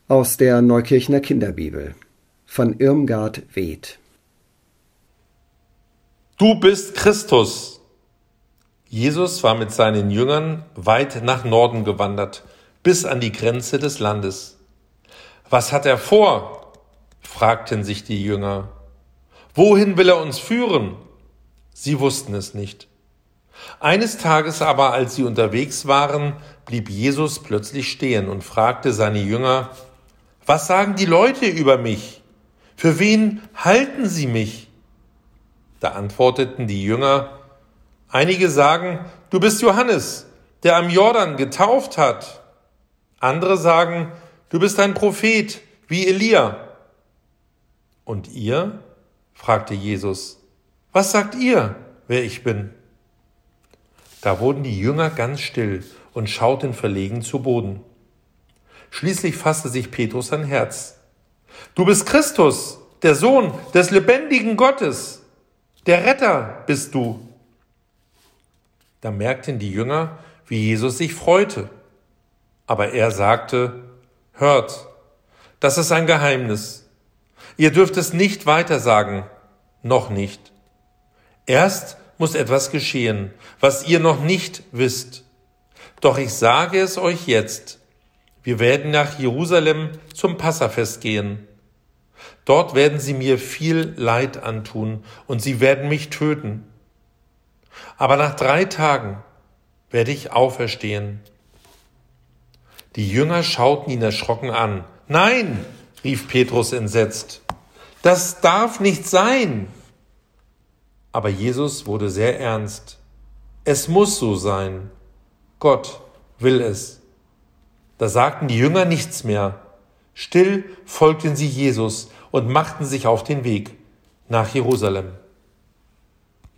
Aus der Neukirchner Kinderbibel von Irmgard Weth. Du bist Christus. Jesus war mit seinen Jüngern weit nach Norden gewandert, bis an die Grenze des Landes. Was hat er vor? Fragten sich die Jünger. Wohin will er uns führen? Sie wussten es nicht. Eines Tages aber, als sie unterwegs waren, blieb Jesus plötzlich stehen und fragte seine Jünger: Was sagen die Leute über mich? Für wen halten sie mich? Da antworteten die Jünger: Einige sagen, du bist Johannes, der am Jordan getauft hat. Andere sagen, du bist ein Prophet, wie Elia. Und ihr? Fragte Jesus. Was sagt ihr, wer ich bin? Da wurden die Jünger ganz still und schauten verlegen zu Boden. Schließlich fasste sich Petrus ein Herz. Du bist Christus, der Sohn des lebendigen Gottes. Der Retter bist du. Da merkten die Jünger, wie Jesus sich freute. Aber er sagte: Hört, das ist ein Geheimnis. Ihr dürft es nicht weitersagen, noch nicht. Erst muss etwas geschehen, was ihr noch nicht wisst. Doch ich sage es euch jetzt. Wir werden nach Jerusalem zum Passafest gehen. Dort werden sie mir viel Leid antun und sie werden mich töten. Aber nach 3 Tagen werde ich auferstehen. Die Jünger schauten ihn erschrocken an. Nein, rief Petrus entsetzt. Das darf nicht sein. Aber Jesus wurde sehr ernst. Es muss so sein. Gott will es. Da sagten die Jünger nichts mehr. Still folgten sie Jesus und machten sich auf den Weg nach Jerusalem.